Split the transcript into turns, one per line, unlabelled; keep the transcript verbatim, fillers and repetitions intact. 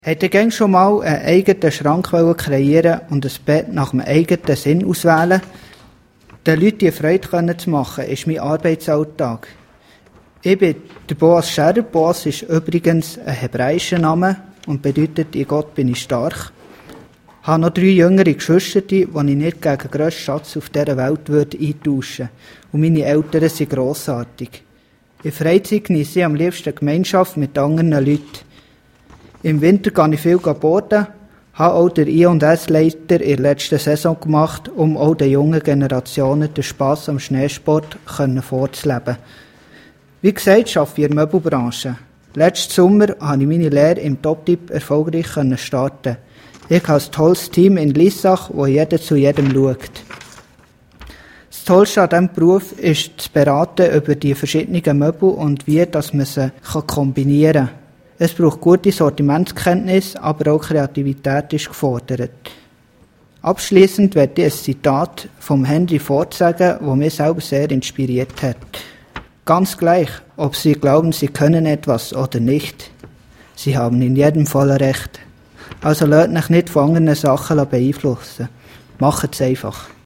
Habt ihr gern schon mal einen eigenen Schrank kreieren und ein Bett nach dem eigenen Sinn auswählen? Den Leuten die Freude zu machen, ist mein Arbeitsalltag. Ich bin der Boas Scherer. Boas ist übrigens ein hebräischer Name und bedeutet, in Gott bin ich stark. Ich habe noch drei jüngere Geschwister, die ich nicht gegen den grössten Schatz auf dieser Welt würde eintauschen würde. Und meine Eltern sind grossartig. In Freizeit genieße ich am liebsten Gemeinschaft mit anderen Leuten. Im Winter gehe ich viel boarden, habe auch den I und S-Leiter in der letzten Saison gemacht, um auch den jungen Generationen den Spass am Schneesport vorzuleben. Wie gesagt, arbeite ich in der Möbelbranche. Letzten Sommer konnte ich meine Lehre im Top-Tip erfolgreich starten. Ich habe ein tolles Team in Lissach, wo jeder zu jedem schaut. Das Tollste an diesem Beruf ist zu beraten über die verschiedenen Möbel und wie dass man sie kombinieren kann. Es braucht gute Sortimentskenntnis, aber auch Kreativität ist gefordert. Abschliessend werde ich ein Zitat vom Henry Ford sagen, das mich selber sehr inspiriert hat. Ganz gleich, ob Sie glauben, Sie können etwas oder nicht. Sie haben in jedem Fall Recht. Also lasst euch nicht von anderen Sachen beeinflussen. Macht es einfach.